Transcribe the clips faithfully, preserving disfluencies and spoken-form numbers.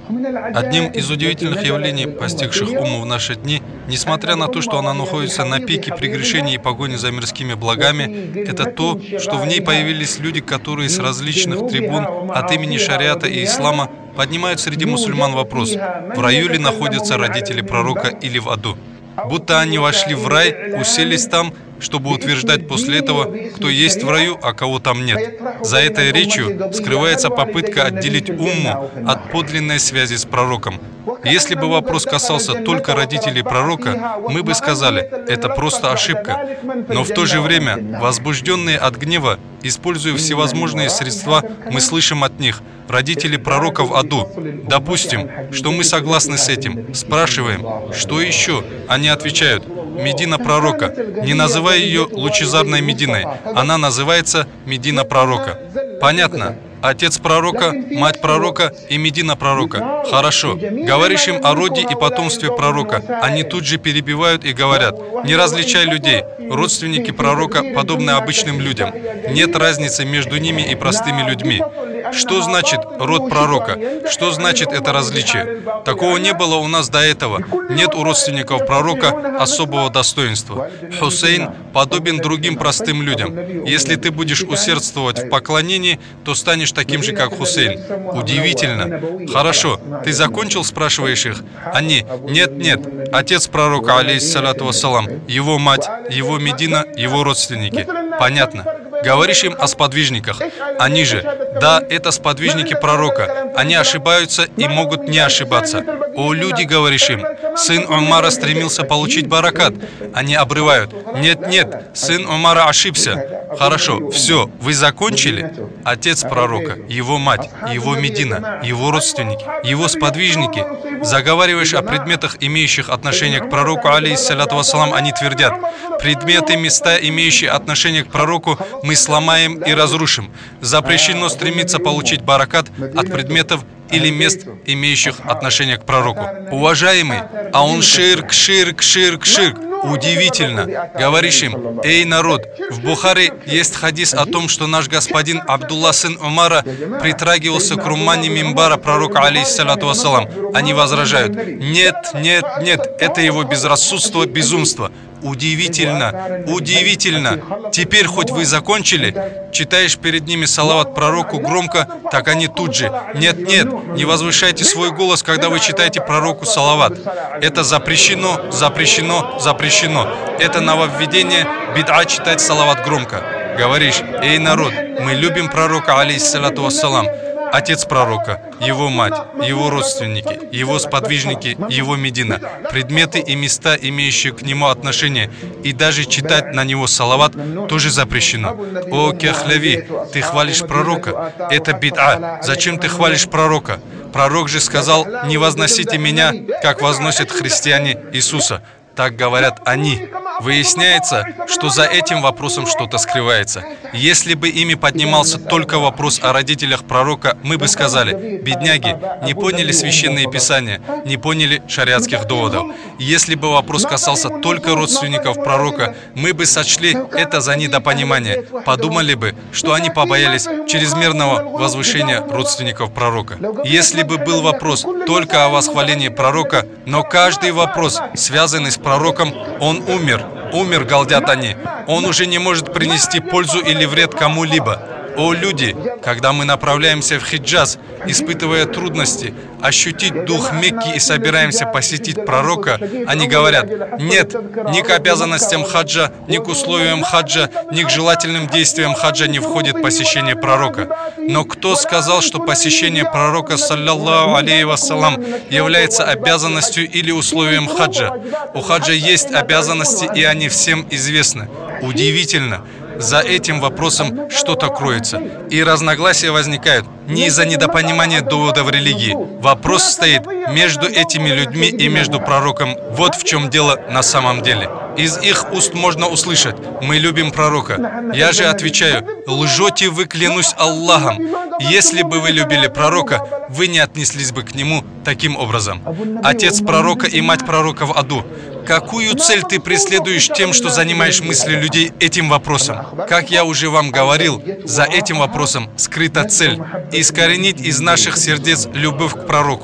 Одним из удивительных явлений, постигших умму в наши дни, несмотря на то, что она находится на пике прегрешений и погони за мирскими благами, это то, что в ней появились люди, которые с различных трибун от имени шариата и ислама поднимают среди мусульман вопрос, в раю ли находятся родители пророка или в аду. Будто они вошли в рай, уселись там, чтобы утверждать после этого, кто есть в раю, а кого там нет. За этой речью скрывается попытка отделить умму от подлинной связи с пророком. Если бы вопрос касался только родителей пророка, мы бы сказали, это просто ошибка. Но в то же время, возбужденные от гнева, используя всевозможные средства, мы слышим от них, родители пророка в аду. Допустим, что мы согласны с этим. Спрашиваем, что еще? Они отвечают, Медина пророка. Не называй ее лучезарной Мединой. Она называется Медина пророка. Понятно? Отец пророка, мать пророка и Медина пророка. Хорошо. Говоришь им о роде и потомстве пророка. Они тут же перебивают и говорят, не различай людей. Родственники пророка подобны обычным людям. Нет разницы между ними и простыми людьми. Что значит род пророка? Что значит это различие? Такого не было у нас до этого. Нет у родственников пророка особого достоинства. Хусейн подобен другим простым людям. Если ты будешь усердствовать в поклонении, то станешь таким же, как Хусейн. Удивительно. Хорошо. Ты закончил, спрашиваешь их? Они, нет, нет. Отец пророка, алейхиссалату вассалам, его мать, его Медина, его родственники. Понятно. Говоришь им о сподвижниках. Они же, да, это сподвижники пророка. Они ошибаются и могут не ошибаться. О, люди, говоришь им, сын Умара стремился получить баракат. Они обрывают. Нет, нет, сын Умара ошибся. Хорошо, все, вы закончили? Отец пророка, его мать, его Медина, его родственники, его сподвижники. Заговариваешь о предметах, имеющих отношение к пророку, алейхиссалату вассалам, они твердят, предметы, места, имеющие отношение к пророку, мы сломаем и разрушим. Запрещено стремиться получить баракат от предметов или мест, имеющих отношение к пророку. Уважаемый, а он ширк, ширк, ширк, ширк. Удивительно. Говоришь им, эй, народ, в Бухаре есть хадис о том, что наш господин Абдулла сын Умара притрагивался к руммане мимбара пророка, алейхиссалату вассалам. Они возражают, нет, нет, нет, это его безрассудство, безумство. Удивительно, удивительно. Теперь хоть вы закончили, читаешь перед ними салават пророку громко, так они тут же. Нет, нет, не возвышайте свой голос, когда вы читаете пророку салават. Это запрещено, запрещено, запрещено. Это нововведение, бид'a читать салават громко. Говоришь, эй, народ, мы любим пророка, алейхиссалату вассалам. Отец пророка, его мать, его родственники, его сподвижники, его Медина, предметы и места, имеющие к нему отношение, и даже читать на него салават тоже запрещено. О, Кяхляви, ты хвалишь пророка? Это бид'a. Зачем ты хвалишь пророка? Пророк же сказал, не возносите меня, как возносят христиане Иисуса. Так говорят они. Выясняется, что за этим вопросом что-то скрывается. Если бы ими поднимался только вопрос о родителях пророка, мы бы сказали, бедняги, не поняли священные писания, не поняли шариатских доводов. Если бы вопрос касался только родственников пророка, мы бы сочли это за недопонимание, подумали бы, что они побоялись чрезмерного возвышения родственников пророка. Если бы был вопрос только о восхвалении пророка, но каждый вопрос, связанный с пророком, он умер. Умер, галдят они. Он уже не может принести пользу или вред кому-либо. О, люди, когда мы направляемся в Хиджаз, испытывая трудности, ощутить дух Мекки и собираемся посетить пророка, они говорят, нет, ни к обязанностям хаджа, ни к условиям хаджа, ни к желательным действиям хаджа не входит посещение пророка. Но кто сказал, что посещение пророка, саллаллаху алейхи вассалам, является обязанностью или условием хаджа? У хаджа есть обязанности, и они всем известны. Удивительно. За этим вопросом что-то кроется. И разногласия возникают не из-за недопонимания доводов религии. Вопрос стоит между этими людьми и между пророком. Вот в чем дело на самом деле. Из их уст можно услышать: «Мы любим пророка». Я же отвечаю: лжете вы, клянусь Аллахом. Если бы вы любили пророка, вы не отнеслись бы к нему таким образом. Отец пророка и мать пророка в аду. Какую цель ты преследуешь тем, что занимаешь мысли людей этим вопросом? Как я уже вам говорил, за этим вопросом скрыта цель – искоренить из наших сердец любовь к пророку.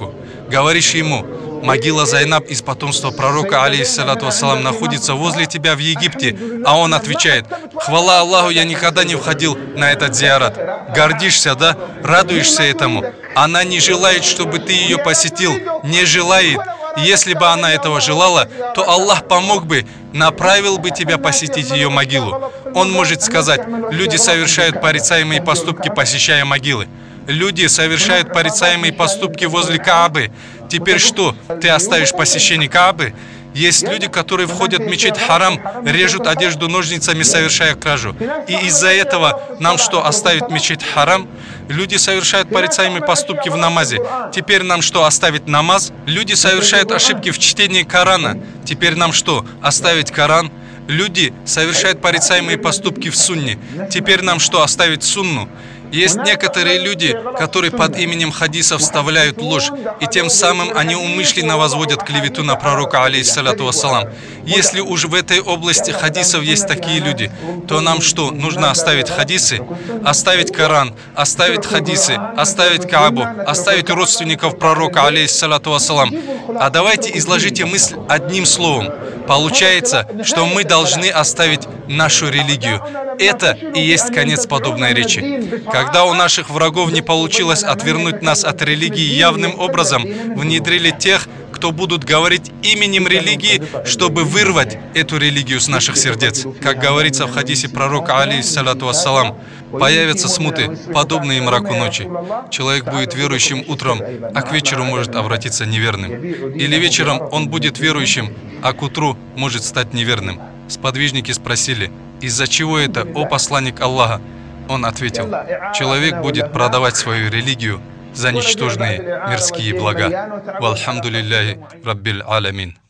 говоришь ему: могила Зайнаб из потомства пророка, алейхиссалату вассалам, находится возле тебя в Египте, а он отвечает: хвала Аллаху, я никогда не входил на этот зиарат. Гордишься, да? Радуешься этому? Она не желает, чтобы ты ее посетил, не желает. Если бы она этого желала, то Аллах помог бы, направил бы тебя посетить ее могилу. Он может сказать: люди совершают порицаемые поступки, посещая могилы. Люди совершают порицаемые поступки возле Каабы. Теперь что, ты оставишь посещение Каабы? Есть люди, которые входят в мечеть Харам, режут одежду ножницами, совершая кражу. И из-за этого нам что, оставить мечеть Харам? Люди совершают порицаемые поступки в намазе. Теперь нам что, оставить намаз? Люди совершают ошибки в чтении Корана. Теперь нам что, оставить Коран? Люди совершают порицаемые поступки в сунне. Теперь нам что, оставить сунну? Есть некоторые люди, которые под именем хадисов вставляют ложь, и тем самым они умышленно возводят клевету на пророка, алейхиссалату вассалам. Если уж в этой области хадисов есть такие люди, то нам что, нужно оставить хадисы, оставить Коран, оставить хадисы, оставить Каабу, оставить родственников пророка, алейхиссалату вассалам? А давайте изложите мысль одним словом. Получается, что мы должны оставить нашу религию. Это и есть конец подобной речи. Когда у наших врагов не получилось отвернуть нас от религии явным образом, внедрили тех, кто будут говорить именем религии, чтобы вырвать эту религию с наших сердец. Как говорится в хадисе пророка, алейхиссалату вассалам, появятся смуты, подобные мраку ночи. Человек будет верующим утром, а к вечеру может обратиться неверным. Или вечером он будет верующим, а к утру может стать неверным. Сподвижники спросили: из-за чего это, о посланник Аллаха? Он ответил: человек будет продавать свою религию за ничтожные мирские блага. Вальхамдулиллахи раббил аламин.